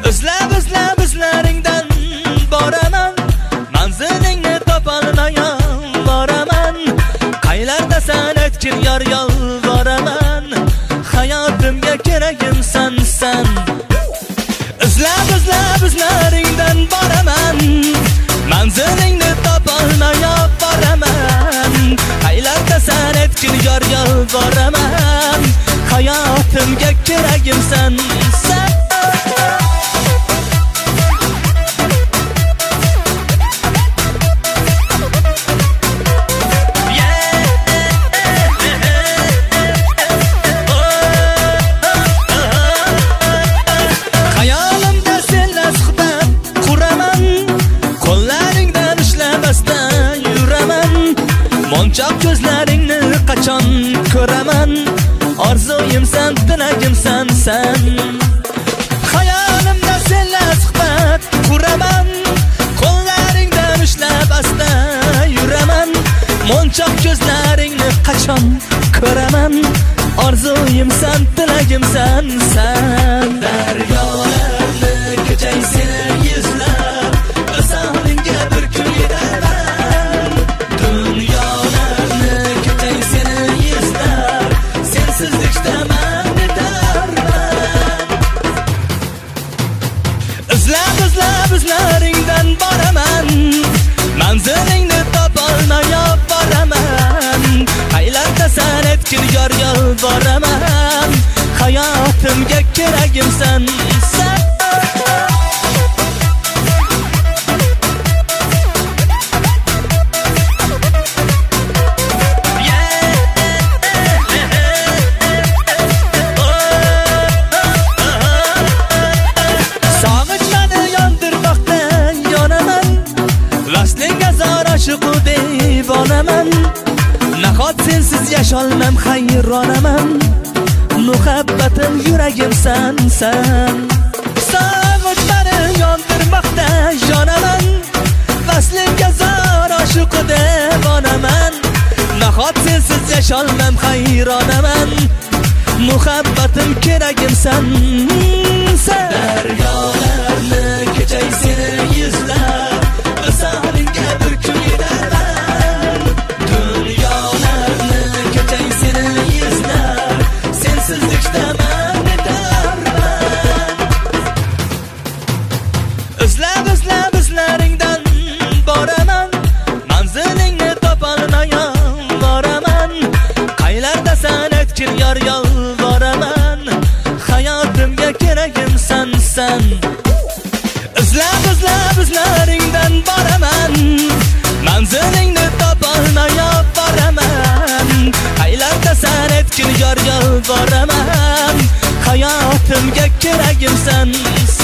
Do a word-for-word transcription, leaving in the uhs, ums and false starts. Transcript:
Izlab izlab izlaringdan boraman, manzilingni topolmayan boraman. Qaylardasan aytgin yor yolvoraman, hayotimga keragimsan sen. Izlab izlab izlaringdan boraman, manzilingni topolmayan boraman. Qaylardasan aytgin yor yolvoraman, hayotimga keragimsan sen. Monchoq ko'zlaringni qachon ko'raman, orzuyimsan, tilagimsan sen. Xayolimda senla suhbat quraman, qo'llaringdan ushlab asta yuraman. Monchoq ko'zlaringni qachon ko'raman, orzuyimsan, tilagimsan sen. Daryolarni kechay seni yuzlab, visolimga bir kun yetaman. Dunyolarni kechay seni yuzlab, sensizlikdaman netarman. Izlab izlab izlaringdan boraman, manzilingni topolmayan boraman. Qaylardasan aytgin yor yolvoraman, hayotimga keragimsan sen. Aşıqu devonaman, nahot sensiz yasholmam hayronaman. Muhabbatim yuragimsan sen. Sog'inch meni yondirmoqda yonaman, vaslinga zor aşıqu devonaman. Nahot sensiz yasholmam hayronaman. Muhabbatim keragimsan sen. Daryolarni kechay seni yuzlab, visolimga bir kun yetaman. Dunyolarni kechay seni yuzlab, sensizlikdaman netarman. Izlab izlab izlaringdan boraman, manzilingni topolmayan boraman. Qaylardasan aytgin yor yolvoraman, hayotimga keragimsan sen. Izlab izlab izlaringdan boraman, manzilingni topolmayan boraman. Qaylardasan aytgin yor yolvoraman, hayotimga keragimsan